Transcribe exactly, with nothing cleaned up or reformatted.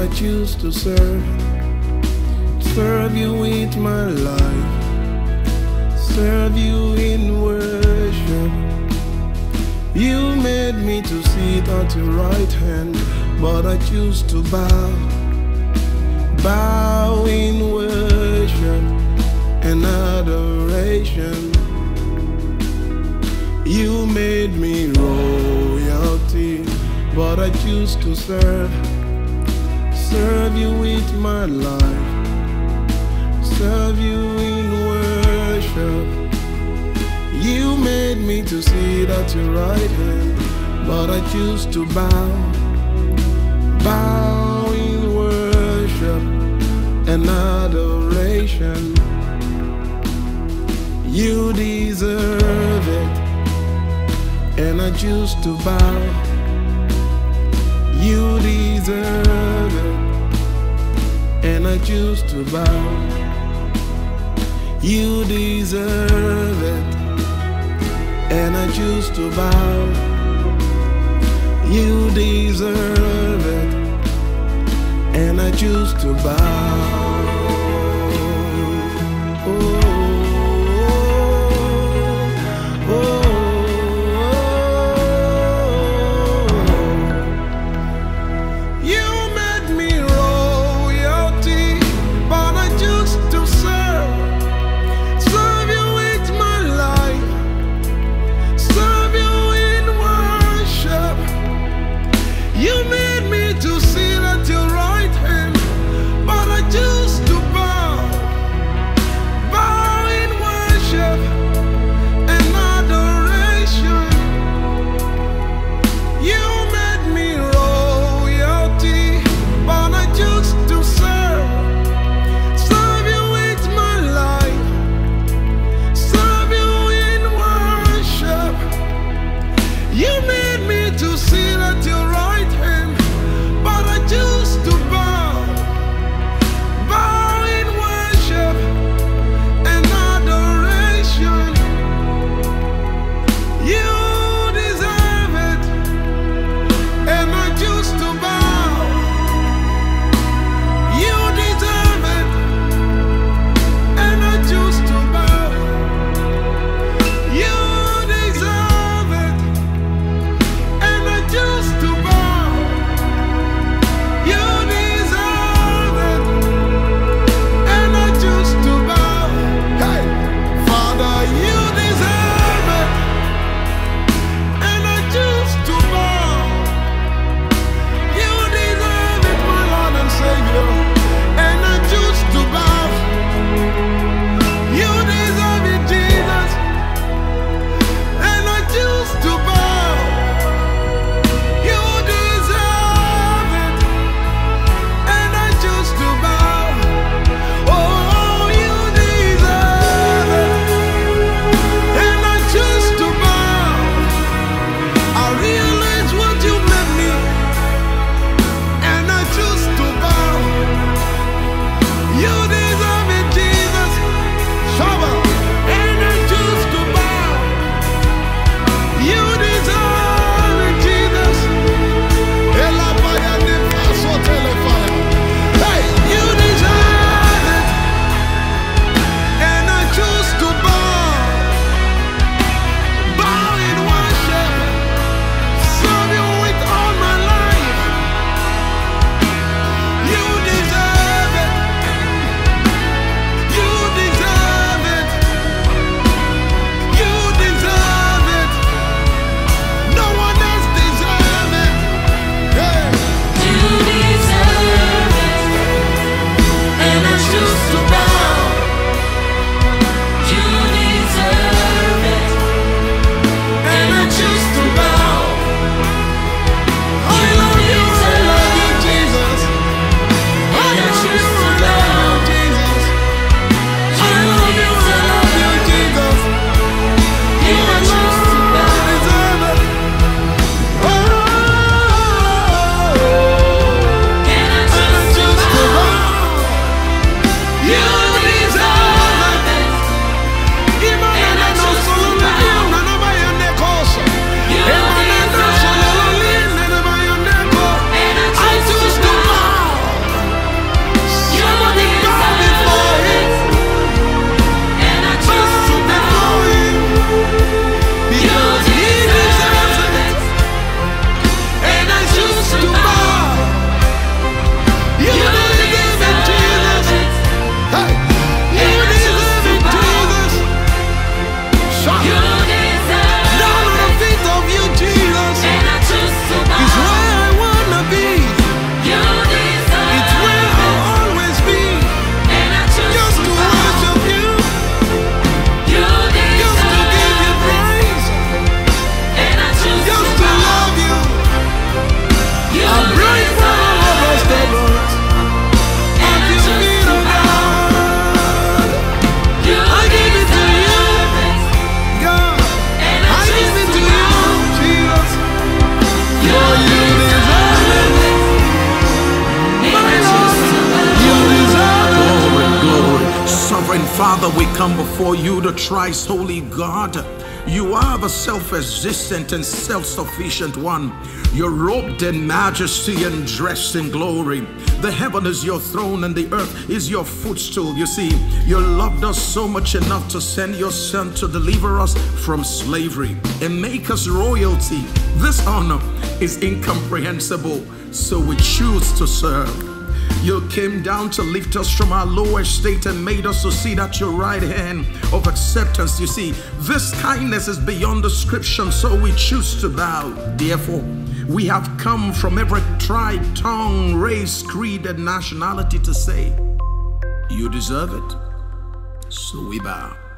I choose to serve. Serve you with my life. Serve you in worship. You made me to sit at your right hand, but I choose to bow. Bow in worship and adoration. You made me royalty, but I choose to serve. Serve you with my life. Serve you in worship. You made me to sit at your right hand, but I choose to bow. Bow in worship and adoration. You deserve it, and I choose to bow. You deserve it, and I choose to bow. You deserve it, and I choose to bow. You deserve it, and I choose to bow. Oh. You made me to sit at your right hand, but I choose Father, we come before you, the thrice holy God. You are the self-existent and self-sufficient one. You're robed in majesty and dressed in glory. The heaven is your throne and the earth is your footstool. You see, you loved us so much enough to send your son to deliver us from slavery and make us royalty. This honor is incomprehensible, so we choose to serve. You came down to lift us from our low estate and made us to sit at your right hand of acceptance. You see, this kindness is beyond description, so we choose to bow. Therefore, we have come from every tribe, tongue, race, creed, and nationality to say, you deserve it, so we bow.